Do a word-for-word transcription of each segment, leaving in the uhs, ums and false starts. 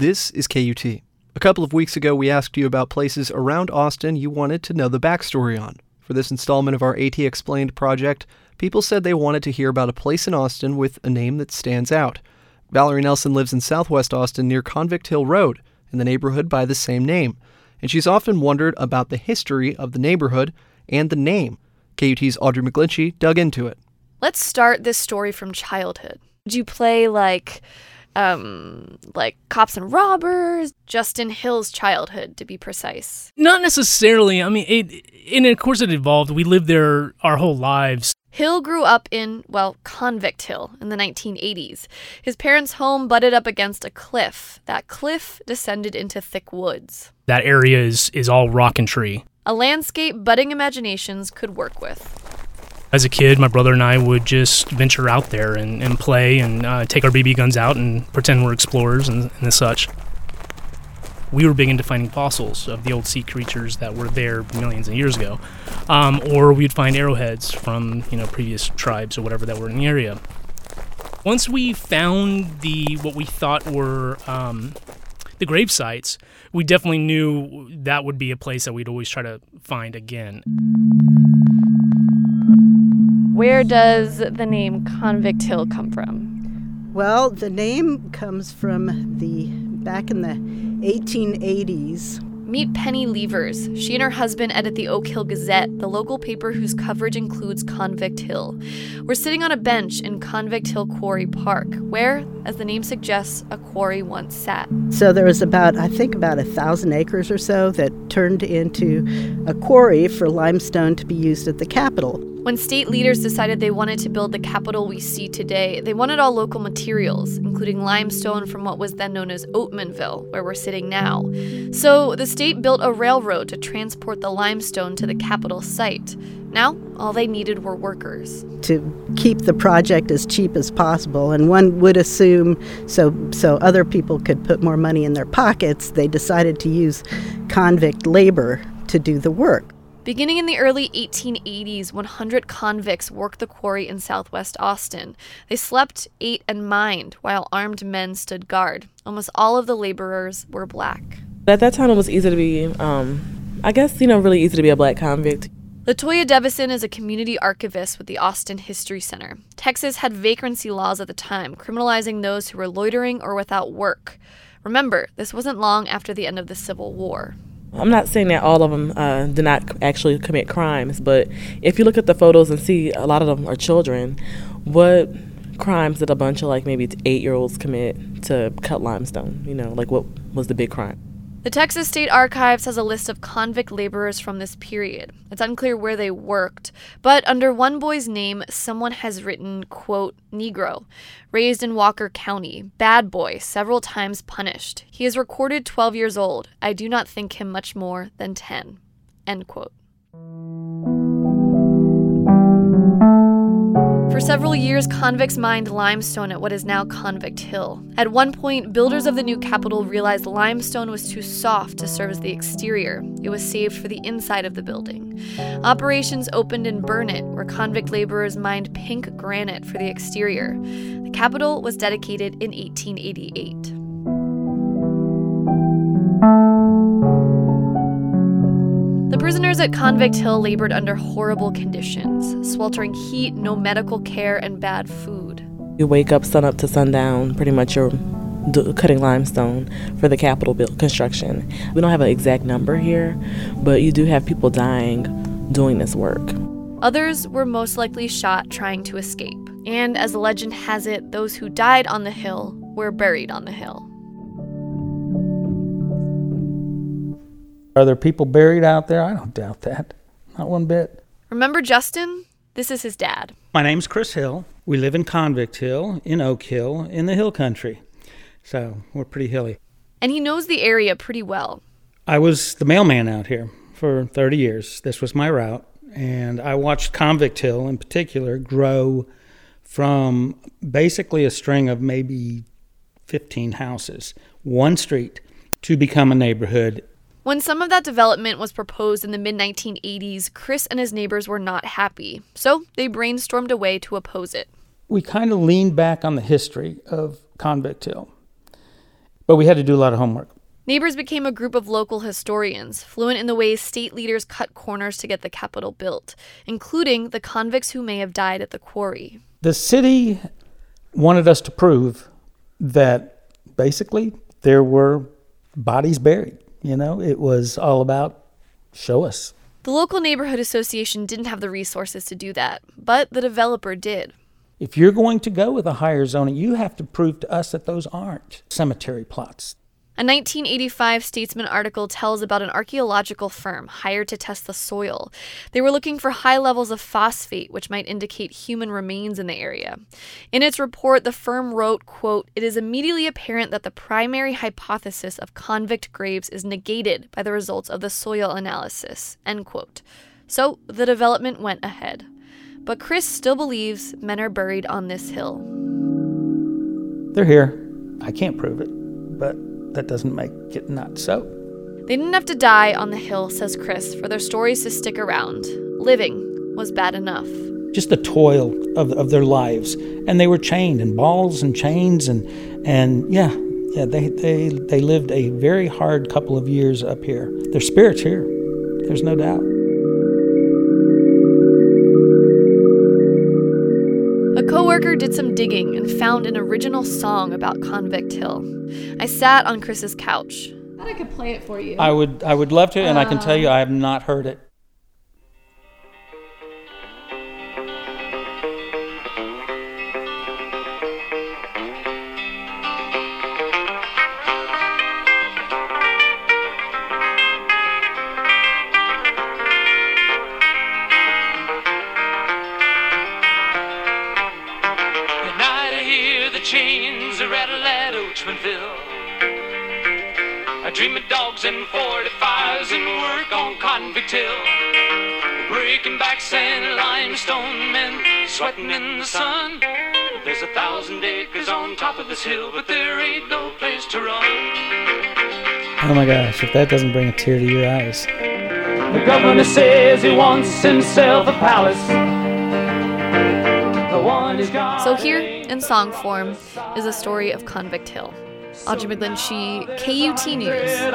This is K U T. A couple of weeks ago, we asked you about places around Austin you wanted to know the backstory on. For this installment of our AT Explained project, people said they wanted to hear about a place in Austin with a name that stands out. Valerie Nelson lives in southwest Austin near Convict Hill Road, in the neighborhood by the same name, and she's often wondered about the history of the neighborhood and the name. K U T's Audrey McGlinchey dug into it. Let's start this story from childhood. Did you play like... Um, like Cops and Robbers, Justin Hill's childhood, to be precise? Not necessarily. I mean, it, and of course it evolved. We lived there our whole lives. Hill grew up in, well, Convict Hill in the nineteen eighties. His parents' home butted up against a cliff. That cliff descended into thick woods. That area is, is all rock and tree. A landscape budding imaginations could work with. As a kid, my brother and I would just venture out there and, and play and uh, take our B B guns out and pretend we're explorers and, and such. We were big into finding fossils of the old sea creatures that were there millions of years ago. Um, or we'd find arrowheads from, you know, previous tribes or whatever that were in the area. Once we found the what we thought were um, the grave sites, we definitely knew that would be a place that we'd always try to find again. Where does the name Convict Hill come from? Well, the name comes from the back in the eighteen eighties. Meet Penny Levers. She and her husband edit the Oak Hill Gazette, the local paper whose coverage includes Convict Hill. We're sitting on a bench in Convict Hill Quarry Park, where, as the name suggests, a quarry once sat. So there was about, I think, about a thousand acres or so that turned into a quarry for limestone to be used at the Capitol. When state leaders decided they wanted to build the Capitol we see today, they wanted all local materials, including limestone from what was then known as Oatmanville, where we're sitting now. So the state built a railroad to transport the limestone to the Capitol site. Now, all they needed were workers. To keep the project as cheap as possible, and one would assume so, so other people could put more money in their pockets, they decided to use convict labor to do the work. Beginning in the early eighteen eighties, one hundred convicts worked the quarry in southwest Austin. They slept, ate, and mined while armed men stood guard. Almost all of the laborers were black. At that time, it was easy to be, um, I guess, you know, really easy to be a black convict. LaToya Devison is a community archivist with the Austin History Center. Texas had vagrancy laws at the time, criminalizing those who were loitering or without work. Remember, this wasn't long after the end of the Civil War. I'm not saying that all of them uh, did not actually commit crimes, but if you look at the photos and see a lot of them are children, what crimes did a bunch of like maybe eight-year-olds commit to cut limestone? You know, like what was the big crime? The Texas State Archives has a list of convict laborers from this period. It's unclear where they worked, but under one boy's name, someone has written, quote, Negro, raised in Walker County, bad boy, several times punished. He is recorded twelve years old. I do not think him much more than ten, end quote. For several years, convicts mined limestone at what is now Convict Hill. At one point, builders of the new Capitol realized limestone was too soft to serve as the exterior. It was saved for the inside of the building. Operations opened in Burnet, where convict laborers mined pink granite for the exterior. The Capitol was dedicated in eighteen eighty-eight. The prisoners at Convict Hill labored under horrible conditions, sweltering heat, no medical care, and bad food. You wake up sun up to sundown, pretty much you're d- cutting limestone for the Capitol build construction. We don't have an exact number here, but you do have people dying doing this work. Others were most likely shot trying to escape. And as the legend has it, those who died on the hill were buried on the hill. Are there people buried out there? I don't doubt that. Not one bit. Remember Justin? This is his dad. My name's Chris Hill. We live in Convict Hill, in Oak Hill, in the hill country. So we're pretty hilly. And he knows the area pretty well. I was the mailman out here for thirty years. This was my route. And I watched Convict Hill in particular grow from basically a string of maybe fifteen houses, one street, to become a neighborhood. When some of that development was proposed in the mid nineteen eighties, Chris and his neighbors were not happy, so they brainstormed a way to oppose it. We kind of leaned back on the history of Convict Hill. But we had to do a lot of homework. Neighbors became a group of local historians, fluent in the ways state leaders cut corners to get the Capitol built, including the convicts who may have died at the quarry. The city wanted us to prove that basically there were bodies buried. You know, it was all about show us. The local neighborhood association didn't have the resources to do that, but the developer did. If you're going to go with a higher zoning, you have to prove to us that those aren't cemetery plots. A nineteen eighty-five Statesman article tells about an archaeological firm hired to test the soil. They were looking for high levels of phosphate, which might indicate human remains in the area. In its report, the firm wrote, quote, "It is immediately apparent that the primary hypothesis of convict graves is negated by the results of the soil analysis," end quote. So the development went ahead. But Chris still believes men are buried on this hill. They're here. I can't prove it, but that doesn't make it not so. They didn't have to die on the hill, says Chris, for their stories to stick around. Living was bad enough. Just the toil of of their lives. And they were chained in balls and chains and and yeah, yeah, they, they, they lived a very hard couple of years up here. Their spirit's here. There's no doubt. A coworker did some digging and found an original song about Convict Hill. I sat on Chris's couch. I thought I could play it for you. I would I would love to, and uh, I can tell you I have not heard it. Chains rattle at Oachmanville. I dream of dogs and forty-fives and work on Convict Hill. Breaking backs and limestone men sweating in the sun. There's a thousand acres on top of this hill, but there ain't no place to run. Oh my gosh, if that doesn't bring a tear to your eyes. The governor says he wants himself a palace. So here, in song form, is the story of Convict Hill. Audrey McGlinchey, K U T News.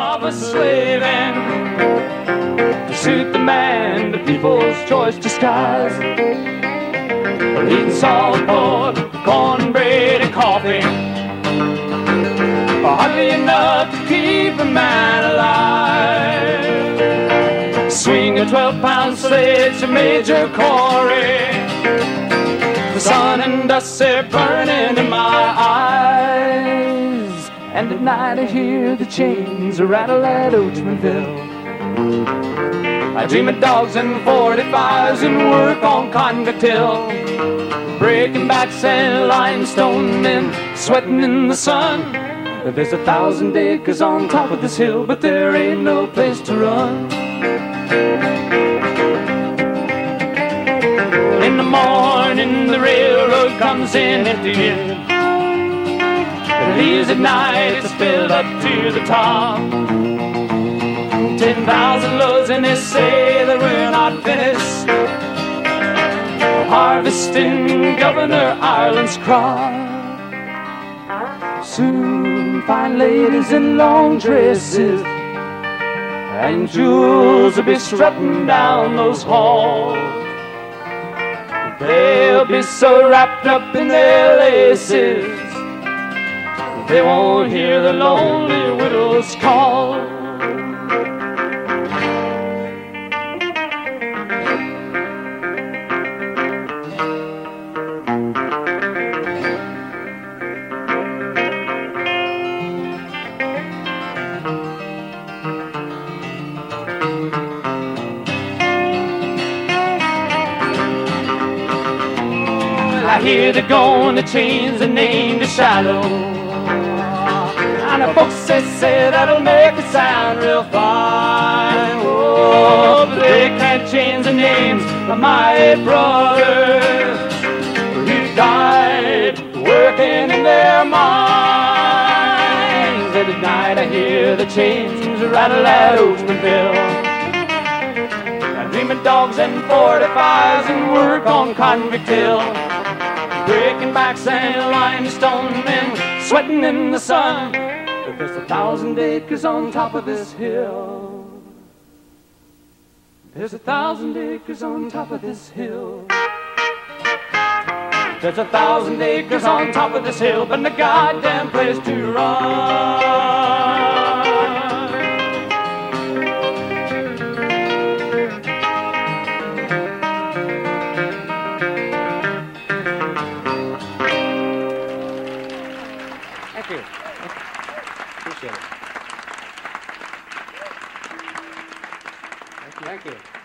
To suit the man, the people's choice disguise. Eating salt pork, cornbread and coffee. Hardly enough to keep a man alive. Swing a twelve-pound sledge to Major Corey. The sun and dust are burning in my eyes. And at night I hear the chains rattle at Oachmanville. I dream of dogs and forty-fives and work on Convict Hill. Breaking backs and limestone men sweating in the sun. There's a thousand acres on top of this hill, but there ain't no place to run. In the morning, the railroad comes in empty. It leaves at night, it's filled up to the top. Ten thousand loads, and they say that we're not finished harvesting Governor Ireland's crop. Soon, fine ladies in long dresses and jewels will be strutting down those halls. They'll be so wrapped up in their laces, they won't hear the lonely widow's call. I hear they're gonna change the name to Shiloh. And the folks they say that'll make it sound real fine. Oh, but they can't change the names of my eight brothers who died working in their mines. Every night I hear the chains rattle at Oachmanville. I dream of dogs and forty-fives and work on Convict Hill. Breaking backs and limestone men sweating in the sun. There's a thousand acres on top of this hill. There's a thousand acres on top of this hill. There's a thousand acres on top of this hill, but no goddamn place to run. Thank you. Appreciate it. Thank you. Thank you.